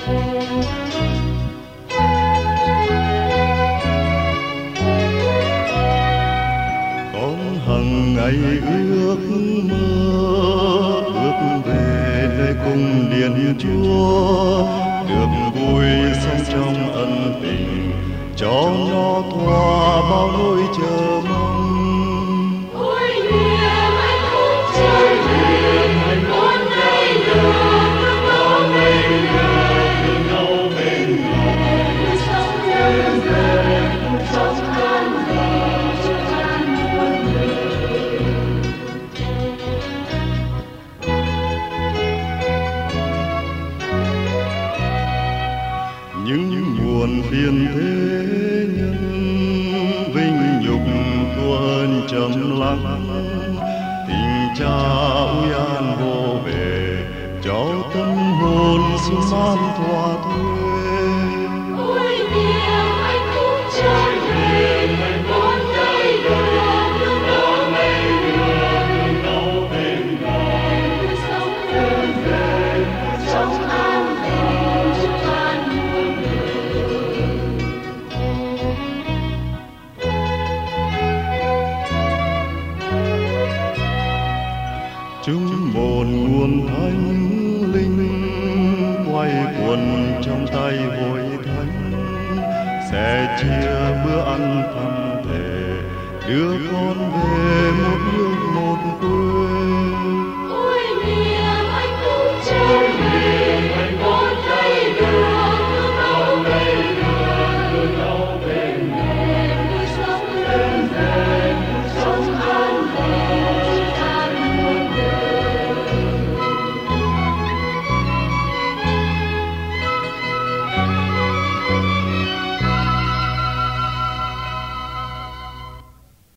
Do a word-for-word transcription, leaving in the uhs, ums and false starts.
Con hằng ngày ước mơ, ước về nơi cung điện Chúa, được vui sống trong ân tình, cho nó thỏa bao nỗi chờ mong. Ôi niềm hạnh phúc trời biển, con đây được có mình được nhau bên nhau, cuộc sống nhân gian, cuộc sống an lành, chúc an muôn người. Những muộn phiền thế nhân, vinh nhục tuôn trầm lắng, tình cha ui an vô bề, cho tâm hồn xuân man thỏa thuê. Ôi niềm hạnh phúc trời biển, con đây được có mình được nhau bên nhau, cuộc sống nhân gian, cuộc sống an lành, chúc an muôn người. Chúng một nguồn thánh linh quay quần trong tay hội thánh, sẽ chia bữa ăn thăm thể, đưa con về một nước một quê.